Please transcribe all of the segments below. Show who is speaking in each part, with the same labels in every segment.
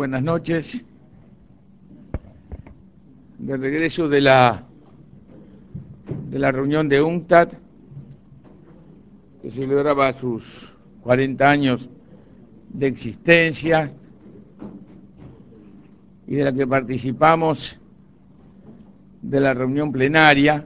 Speaker 1: buenas noches. De regreso de la reunión de UNCTAD, que celebraba sus 40 años de existencia y de la que participamos de la reunión plenaria,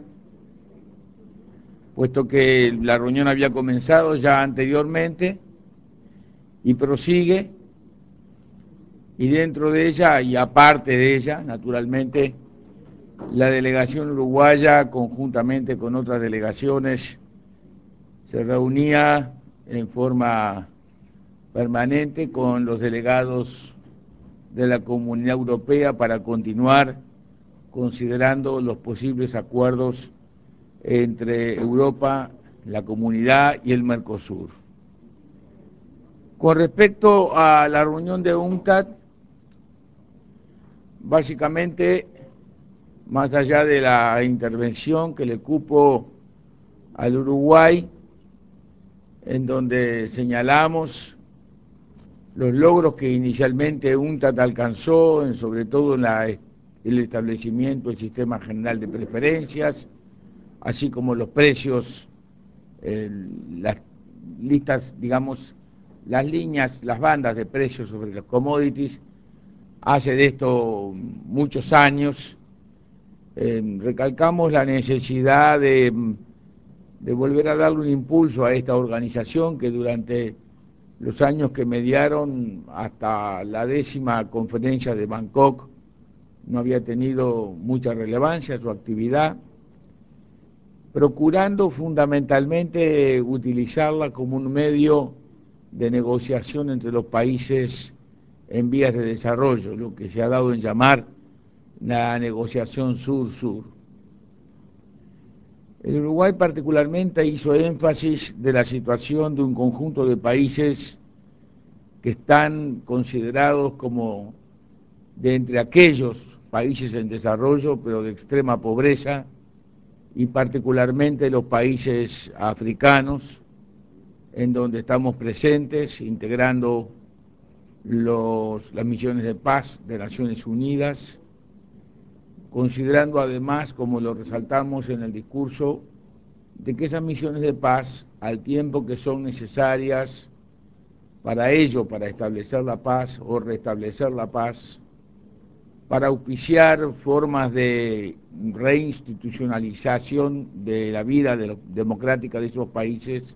Speaker 1: puesto que la reunión había comenzado ya anteriormente y prosigue, y dentro de ella y aparte de ella, naturalmente, la delegación uruguaya, conjuntamente con otras delegaciones, se reunía en forma permanente con los delegados de la Comunidad Europea para continuar considerando los posibles acuerdos entre Europa, la Comunidad y el Mercosur. Con respecto a la reunión de UNCTAD, básicamente, más allá de la intervención que le cupo al Uruguay, en donde señalamos los logros que inicialmente UNCTAD alcanzó, sobre todo en el establecimiento del sistema general de preferencias, así como los precios, las listas, digamos, las líneas, las bandas de precios sobre los commodities, hace de esto muchos años. Recalcamos la necesidad de volver a darle un impulso a esta organización que durante los años que mediaron hasta la 10ª conferencia de Bangkok no había tenido mucha relevancia su actividad, procurando fundamentalmente utilizarla como un medio de negociación entre los países en vías de desarrollo, lo que se ha dado en llamar la negociación sur-sur. El Uruguay particularmente hizo énfasis de la situación de un conjunto de países que están considerados como de entre aquellos países en desarrollo, pero de extrema pobreza, y particularmente los países africanos, en donde estamos presentes, integrando las misiones de paz de Naciones Unidas, considerando además, como lo resaltamos en el discurso, de que esas misiones de paz, al tiempo que son necesarias para ello, para establecer la paz o restablecer la paz, para auspiciar formas de reinstitucionalización de la vida democrática de esos países,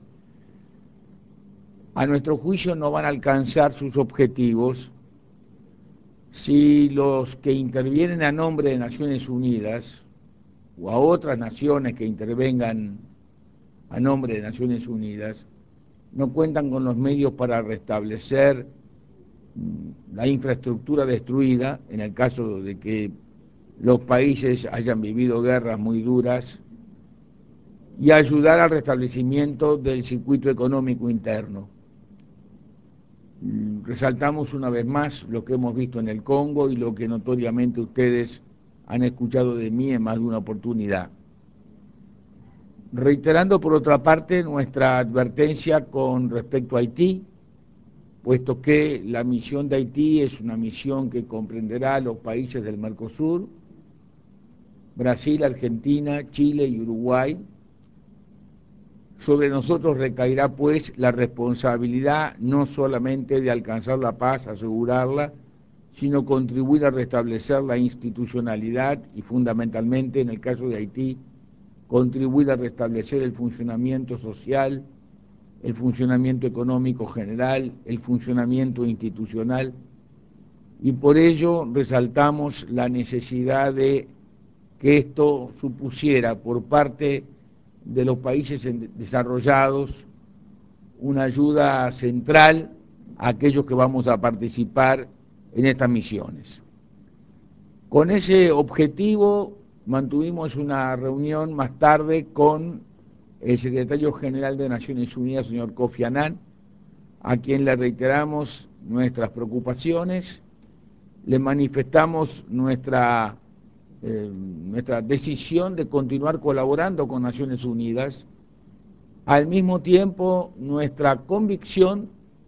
Speaker 1: a nuestro juicio no van a alcanzar sus objetivos si los que intervienen a nombre de Naciones Unidas o a otras naciones que intervengan a nombre de Naciones Unidas no cuentan con los medios para restablecer la infraestructura destruida, en el caso de que los países hayan vivido guerras muy duras, y ayudar al restablecimiento del circuito económico interno. Resaltamos una vez más lo que hemos visto en el Congo y lo que notoriamente ustedes han escuchado de mí en más de una oportunidad. Reiterando por otra parte nuestra advertencia con respecto a Haití, puesto que la misión de Haití es una misión que comprenderá a los países del Mercosur, Brasil, Argentina, Chile y Uruguay. Sobre nosotros recaerá pues la responsabilidad no solamente de alcanzar la paz, asegurarla, sino contribuir a restablecer la institucionalidad y fundamentalmente en el caso de Haití, contribuir a restablecer el funcionamiento social, el funcionamiento económico general, el funcionamiento institucional, y por ello resaltamos la necesidad de que esto supusiera por parte de los países desarrollados una ayuda central a aquellos que vamos a participar en estas misiones. Con ese objetivo mantuvimos una reunión más tarde con el secretario general de Naciones Unidas, señor Kofi Annan, a quien le reiteramos nuestras preocupaciones, le manifestamos nuestra decisión de continuar colaborando con Naciones Unidas, al mismo tiempo nuestra convicción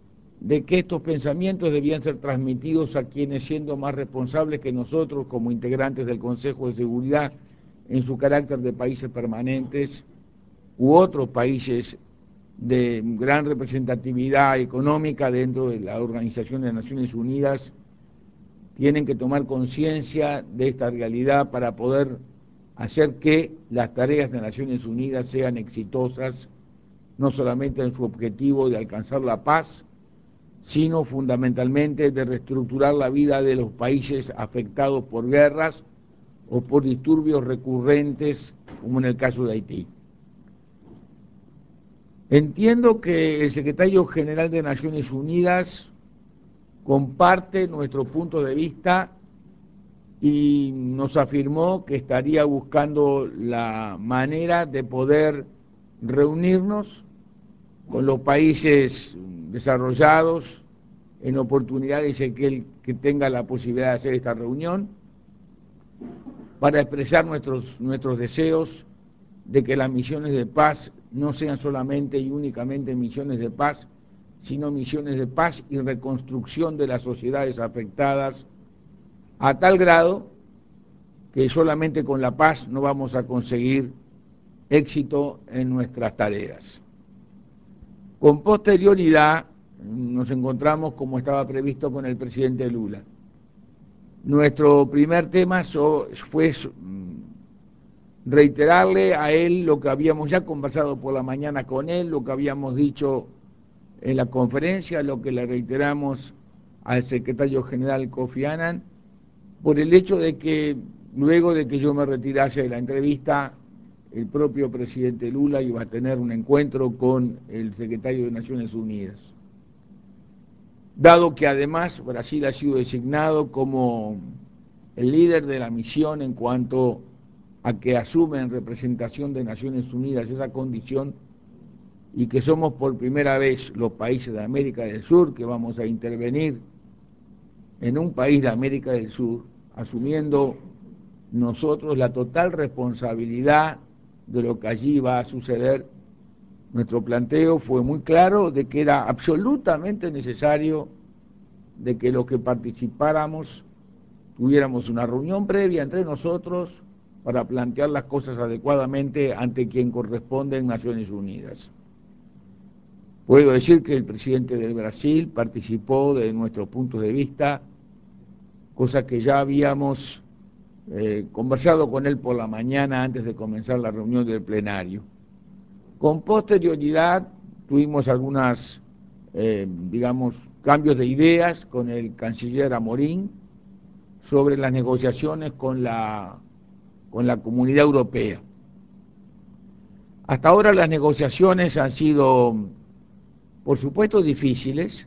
Speaker 1: de que estos pensamientos debían ser transmitidos a quienes, siendo más responsables que nosotros como integrantes del Consejo de Seguridad en su carácter de países permanentes u otros países de gran representatividad económica dentro de la Organización de Naciones Unidas, tienen que tomar conciencia de esta realidad para poder hacer que las tareas de Naciones Unidas sean exitosas, no solamente en su objetivo de alcanzar la paz, sino fundamentalmente de reestructurar la vida de los países afectados por guerras o por disturbios recurrentes, como en el caso de Haití. Entiendo que el secretario general de Naciones Unidas comparte nuestro punto de vista y nos afirmó que estaría buscando la manera de poder reunirnos con los países desarrollados en oportunidades en que él que tenga la posibilidad de hacer esta reunión para expresar nuestros deseos de que las misiones de paz no sean solamente y únicamente misiones de paz, sino misiones de paz y reconstrucción de las sociedades afectadas, a tal grado que solamente con la paz no vamos a conseguir éxito en nuestras tareas. Con posterioridad nos encontramos, como estaba previsto, con el presidente Lula. Nuestro primer tema fue reiterarle a él lo que habíamos ya conversado por la mañana con él, lo que habíamos dicho en la conferencia, lo que le reiteramos al secretario general Kofi Annan, por el hecho de que luego de que yo me retirase de la entrevista, el propio presidente Lula iba a tener un encuentro con el secretario de Naciones Unidas. Dado que además Brasil ha sido designado como el líder de la misión en cuanto a que asume en representación de Naciones Unidas esa condición, y que somos por primera vez los países de América del Sur que vamos a intervenir en un país de América del Sur, asumiendo nosotros la total responsabilidad de lo que allí va a suceder. Nuestro planteo fue muy claro de que era absolutamente necesario de que los que participáramos tuviéramos una reunión previa entre nosotros para plantear las cosas adecuadamente ante quien corresponde en Naciones Unidas. Puedo decir que el presidente del Brasil participó de nuestros puntos de vista, cosa que ya habíamos conversado con él por la mañana antes de comenzar la reunión del plenario. Con posterioridad tuvimos algunas, cambios de ideas con el canciller Amorín sobre las negociaciones con la Comunidad Europea. Hasta ahora las negociaciones han sido, por supuesto, difíciles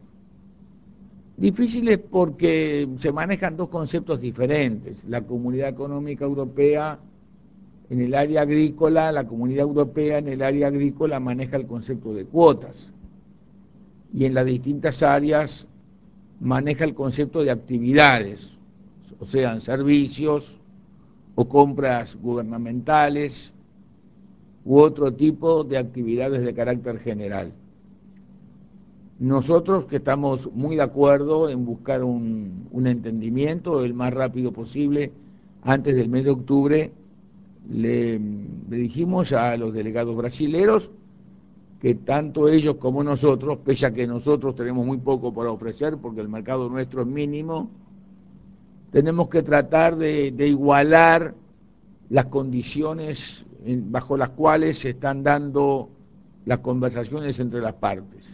Speaker 1: porque se manejan dos conceptos diferentes. La Comunidad Económica Europea en el área agrícola, la Comunidad Europea en el área agrícola maneja el concepto de cuotas y en las distintas áreas maneja el concepto de actividades, o sean servicios o compras gubernamentales u otro tipo de actividades de carácter general. Nosotros que estamos muy de acuerdo en buscar un entendimiento el más rápido posible antes del mes de octubre, le dijimos a los delegados brasileros que tanto ellos como nosotros, pese a que nosotros tenemos muy poco para ofrecer porque el mercado nuestro es mínimo, tenemos que tratar de igualar las condiciones bajo las cuales se están dando las conversaciones entre las partes.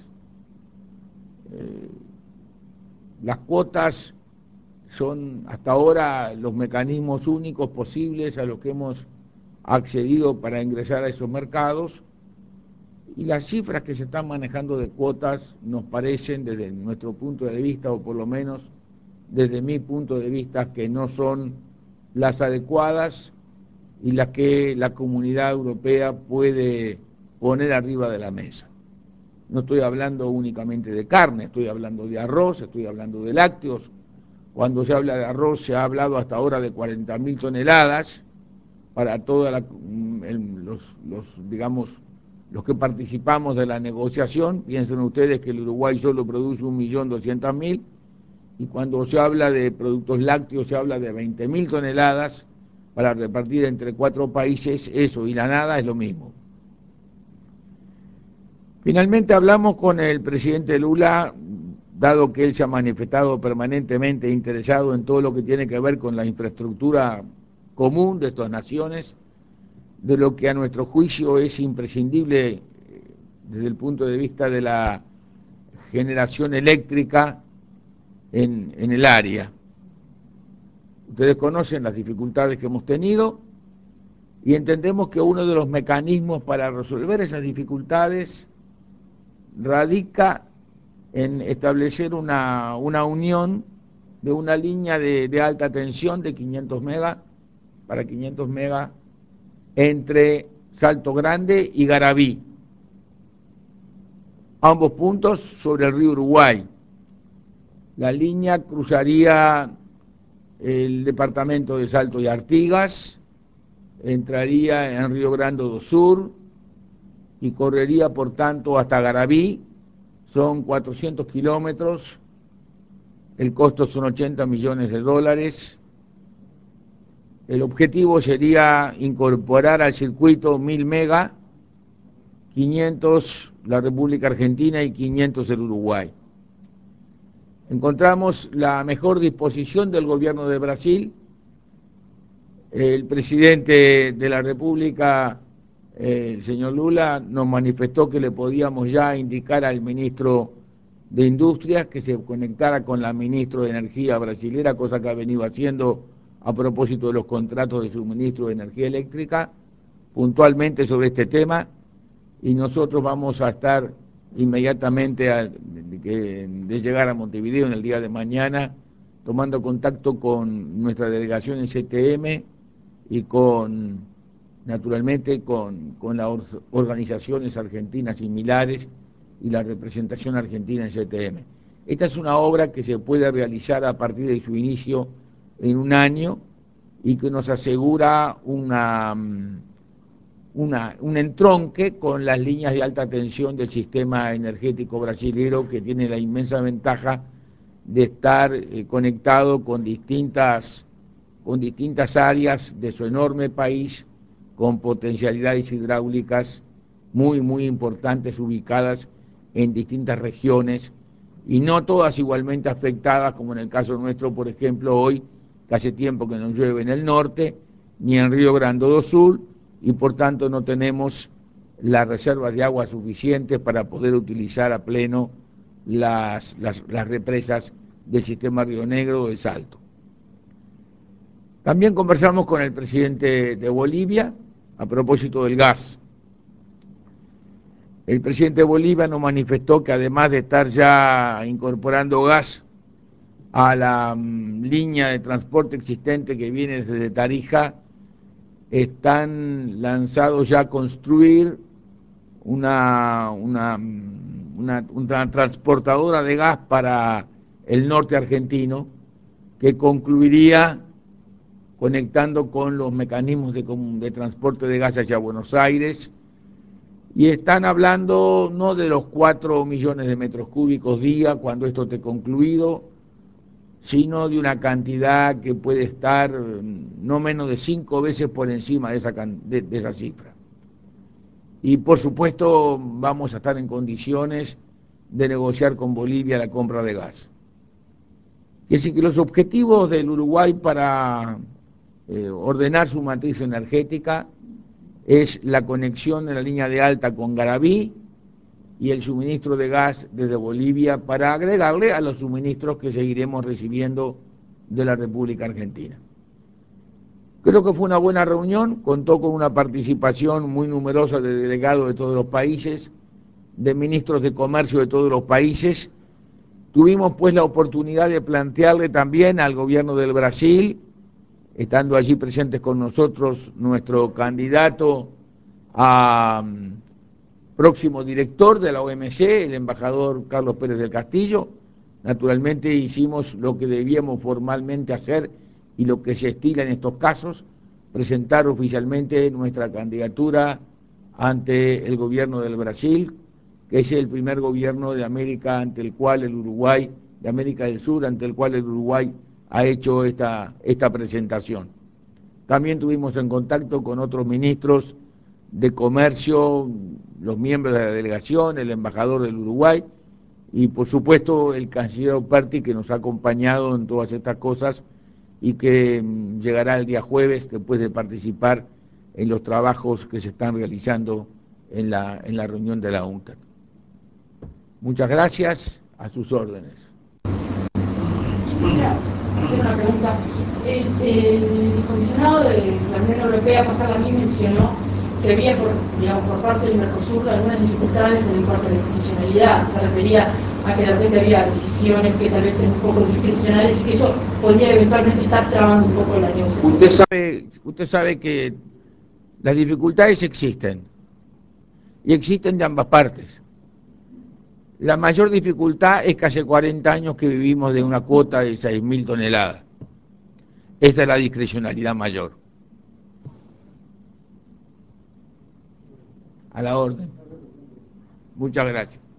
Speaker 1: Las cuotas son hasta ahora los mecanismos únicos posibles a los que hemos accedido para ingresar a esos mercados, y las cifras que se están manejando de cuotas nos parecen, desde nuestro punto de vista, o por lo menos desde mi punto de vista, que no son las adecuadas y las que la Comunidad Europea puede poner arriba de la mesa. No estoy hablando únicamente de carne, estoy hablando de arroz, estoy hablando de lácteos. Cuando se habla de arroz se ha hablado hasta ahora de 40.000 toneladas para toda los que participamos de la negociación. Piensen ustedes que el Uruguay solo produce 1.200.000, y cuando se habla de productos lácteos se habla de 20.000 toneladas para repartir entre 4 países. Eso y la nada es lo mismo. Finalmente hablamos con el presidente Lula, dado que él se ha manifestado permanentemente interesado en todo lo que tiene que ver con la infraestructura común de estas naciones, de lo que a nuestro juicio es imprescindible desde el punto de vista de la generación eléctrica en el área. Ustedes conocen las dificultades que hemos tenido y entendemos que uno de los mecanismos para resolver esas dificultades radica en establecer una unión de una línea de alta tensión de 500 megas para 500 megas entre Salto Grande y Garabí, ambos puntos sobre el río Uruguay. La línea cruzaría el departamento de Salto y Artigas, entraría en Río Grande do Sur y correría por tanto hasta Garabí. Son 400 kilómetros, el costo son 80 millones de dólares. El objetivo sería incorporar al circuito 1000 megas, 500 la República Argentina y 500 el Uruguay. Encontramos la mejor disposición del gobierno de Brasil. El presidente de la República, el señor Lula, nos manifestó que le podíamos ya indicar al ministro de Industria que se conectara con la ministra de Energía brasilera, cosa que ha venido haciendo a propósito de los contratos de suministro de energía eléctrica, puntualmente sobre este tema, y nosotros vamos a estar inmediatamente de llegar a Montevideo en el día de mañana, tomando contacto con nuestra delegación en CTM y naturalmente con las organizaciones argentinas similares y la representación argentina en CTM. Esta es una obra que se puede realizar a partir de su inicio en un año y que nos asegura un entronque con las líneas de alta tensión del sistema energético brasilero, que tiene la inmensa ventaja de estar conectado con distintas áreas de su enorme país, con potencialidades hidráulicas muy importantes, ubicadas en distintas regiones y no todas igualmente afectadas, como en el caso nuestro, por ejemplo, hoy, que hace tiempo que no llueve en el norte, ni en Río Grande do Sur, y por tanto no tenemos las reservas de agua suficientes para poder utilizar a pleno las represas del sistema Río Negro o de Salto. También conversamos con el presidente de Bolivia a propósito del gas. El presidente de Bolivia nos manifestó que además de estar ya incorporando gas a la línea de transporte existente que viene desde Tarija, están lanzados ya a construir una transportadora de gas para el norte argentino, que concluiría conectando con los mecanismos de transporte de gas hacia Buenos Aires, y están hablando no de los 4 millones de metros cúbicos día cuando esto esté concluido, sino de una cantidad que puede estar no menos de 5 veces por encima de esa cifra. Y por supuesto vamos a estar en condiciones de negociar con Bolivia la compra de gas. Es decir, que los objetivos del Uruguay para ordenar su matriz energética es la conexión de la línea de alta con Garabí y el suministro de gas desde Bolivia para agregarle a los suministros que seguiremos recibiendo de la República Argentina. Creo que fue una buena reunión, contó con una participación muy numerosa de delegados de todos los países, de ministros de comercio de todos los países. Tuvimos pues la oportunidad de plantearle también al gobierno del Brasil, estando allí presentes con nosotros nuestro candidato a próximo director de la OMC, el embajador Carlos Pérez del Castillo. Naturalmente hicimos lo que debíamos formalmente hacer y lo que se estila en estos casos, presentar oficialmente nuestra candidatura ante el gobierno del Brasil, que es el primer gobierno de América ante el cual el Uruguay, de América del Sur, ante el cual el Uruguay ha hecho esta presentación. También tuvimos en contacto con otros ministros de comercio, los miembros de la delegación, el embajador del Uruguay y por supuesto el canciller Operti, que nos ha acompañado en todas estas cosas y que llegará el día jueves después de participar en los trabajos que se están realizando en la reunión de la UNCTAD. Muchas gracias, a sus órdenes.
Speaker 2: Quisiera hacer una pregunta. El comisionado de la Unión Europea, Pascal Lamy, mencionó que había por parte del Mercosur algunas dificultades en el cuanto a la institucionalidad. Se refería a que de repente había decisiones que tal vez eran un poco discrecionales y que eso podría eventualmente estar trabando un poco la negociación.
Speaker 1: Usted sabe que las dificultades existen y existen de ambas partes. La mayor dificultad es que hace 40 años que vivimos de una cuota de 6.000 toneladas. Esa es la discrecionalidad mayor. A la orden. Muchas gracias.